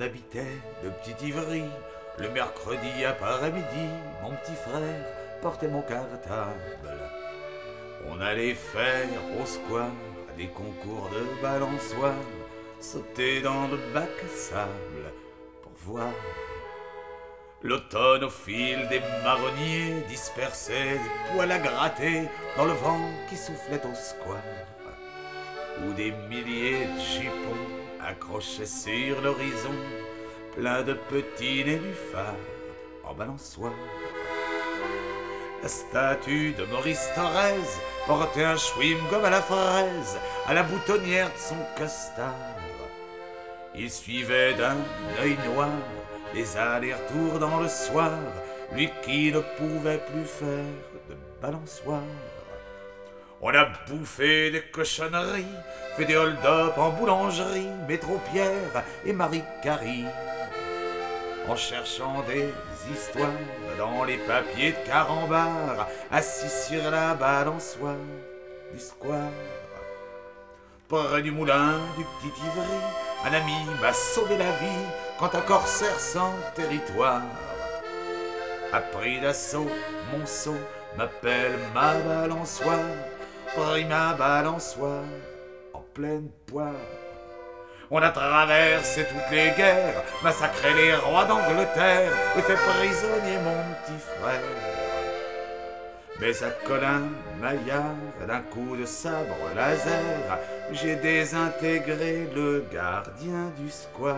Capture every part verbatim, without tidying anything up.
habitait le petit Ivry. Le mercredi après-midi, mon petit frère portait mon cartable. On allait faire au square des concours de balançoire, sauter dans le bac à sable pour voir l'automne au fil des marronniers dispersait des poils à gratter dans le vent qui soufflait au square, où des milliers de jupons accrochaient sur l'horizon plein de petits nénuphars en balançoire. La statue de Maurice Thorez portait un chewing-gum à la fraise à la boutonnière de son costard. Il suivait d'un œil noir les allers-retours dans le soir, lui qui ne pouvait plus faire de balançoire. On a bouffé des cochonneries, fait des hold-up en boulangerie, Métro Pierre et Marie Carrie, en cherchant des histoires dans les papiers de carambar, assis sur la balançoire du square. Près du moulin du petit Ivry, un ami m'a sauvé la vie quand un corsaire sans territoire a pris d'assaut mon seau, m'appelle ma balançoire, pris ma balançoire en pleine poire. On a traversé toutes les guerres, massacré les rois d'Angleterre et fait prisonnier mon petit frère. Mais à Colin Maillard, d'un coup de sabre laser, j'ai désintégré le gardien du square.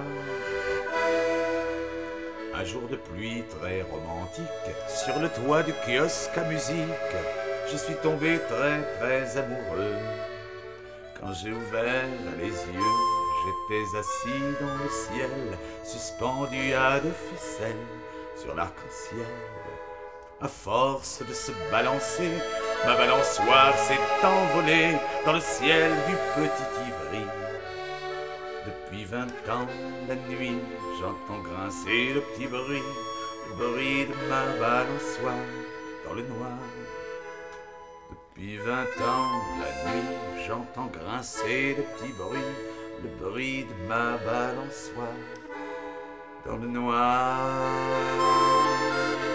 Un jour de pluie très romantique, sur le toit du kiosque à musique, je suis tombé très très amoureux. Quand j'ai ouvert les yeux, j'étais assis dans le ciel, suspendu à deux ficelles sur l'arc-en-ciel. À force de se balancer, ma balançoire s'est envolée dans le ciel du petit Ivry. Depuis vingt ans, la nuit, j'entends grincer le petit bruit, le bruit de ma balançoire dans le noir. Depuis vingt ans, la nuit, j'entends grincer le petit bruit, le bruit de ma balançoire dans le noir.